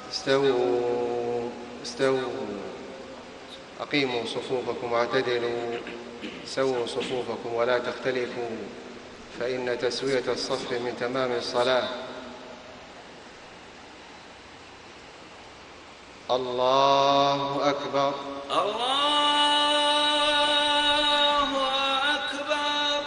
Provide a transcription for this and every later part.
استووا أقيموا صفوفكم واعتدلوا، سووا صفوفكم ولا تختلفوا، فإن تسوية الصف من تمام الصلاة. الله أكبر. الله أكبر.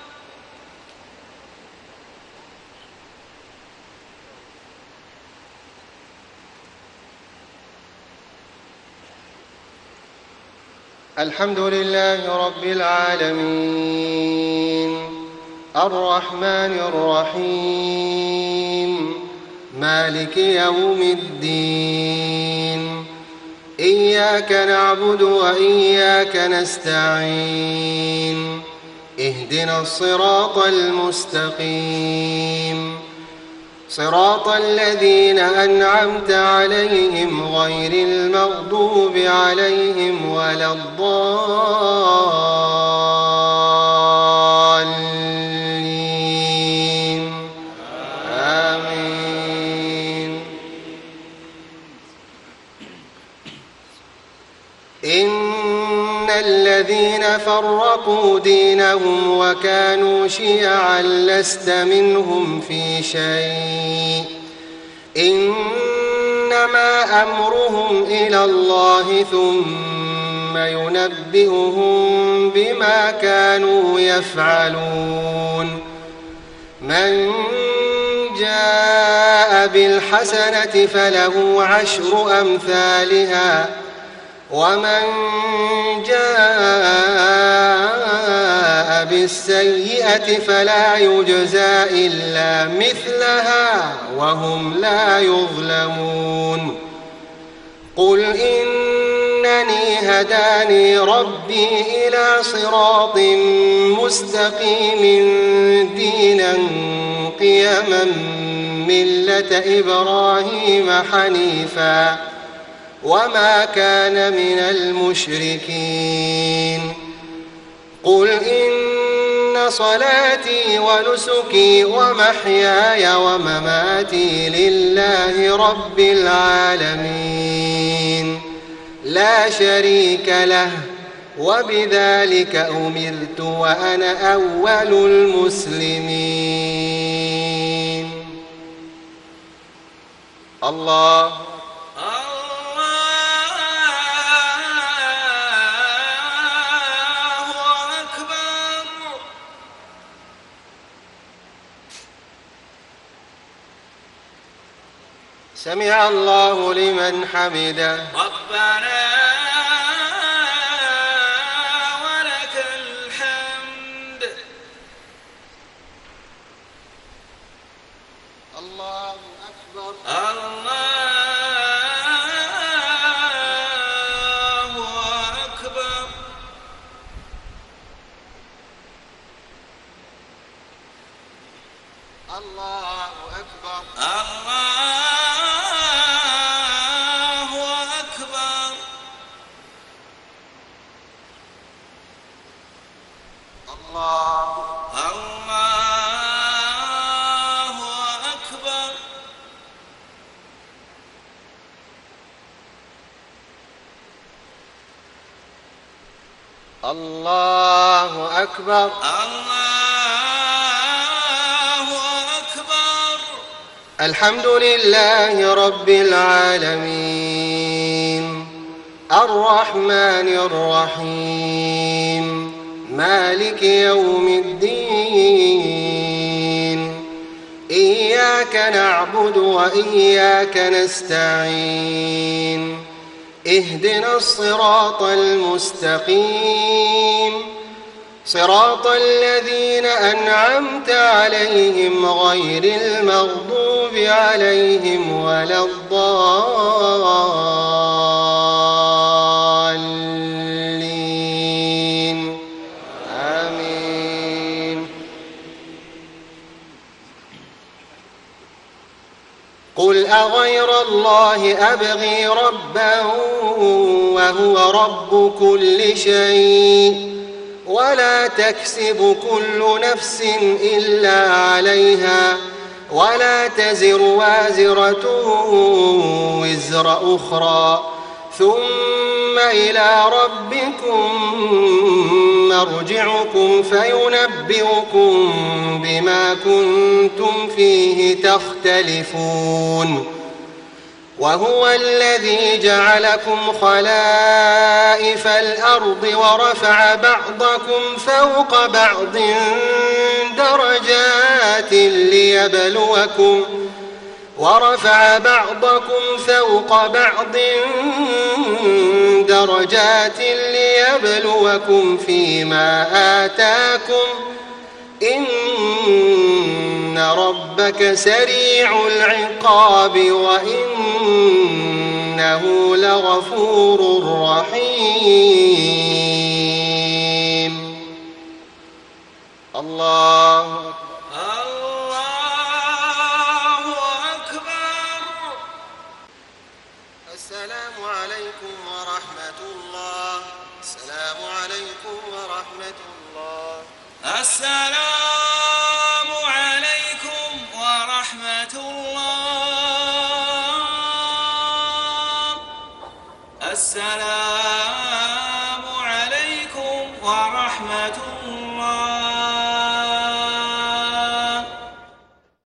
الحمد لله رب العالمين، الرحمن الرحيم، مالك يوم الدين، إياك نعبد وإياك نستعين، اهدنا الصراط المستقيم، صراط الذين أنعمت عليهم غير المغضوب عليهم ولا الضالين. آمين. إن الذين فرقوا دينهم وكانوا شيعا لست منهم في شيء، إنما أمرهم إلى الله ثم ينبئهم بما كانوا يفعلون. من جاء بالحسنة فله 10 أمثالها، ومن جاء بالسيئة فلا يجزى إلا مثلها وهم لا يظلمون. قل إنني هداني ربي إلى صراط مستقيم دينا قيما ملة إبراهيم حنيفا وما كان من المشركين. قل إن صلاتي ونسكي ومحياي ومماتي لله رب العالمين لا شريك له، وبذلك أمرت وأنا أول المسلمين. الله سمع الله لمن حمده. ربنا ولك الحمد. الله أكبر. الله أكبر. الله أكبر. الله أكبر. الله أكبر. الحمد لله رب العالمين، الرحمن الرحيم، مالك يوم الدين، إياك نعبد وإياك نستعين، اهدنا الصراط المستقيم، صراط الذين أنعمت عليهم غير المغضوب عليهم ولا الضالين. آمين. قل أغير الله أبغي ربا وهو رب كل شيء ولا تكسب كل نفس إلا عليها ولا تزر وازرة وزر أخرى ثم إلى ربكم مرجعكم فينبئكم بما كنتم فيه تختلفون وهو الذي جعلكم خلائف الأرض ورفع بعضكم فوق بعض درجات ليبلوكم فيما آتاكم إن ربك سريع العقاب وإنه لغفور رحيم. الله أكبر. السلام عليكم ورحمة الله. السلام عليكم ورحمة الله. السلام عليكم ورحمة الله. السلام عليكم ورحمة الله.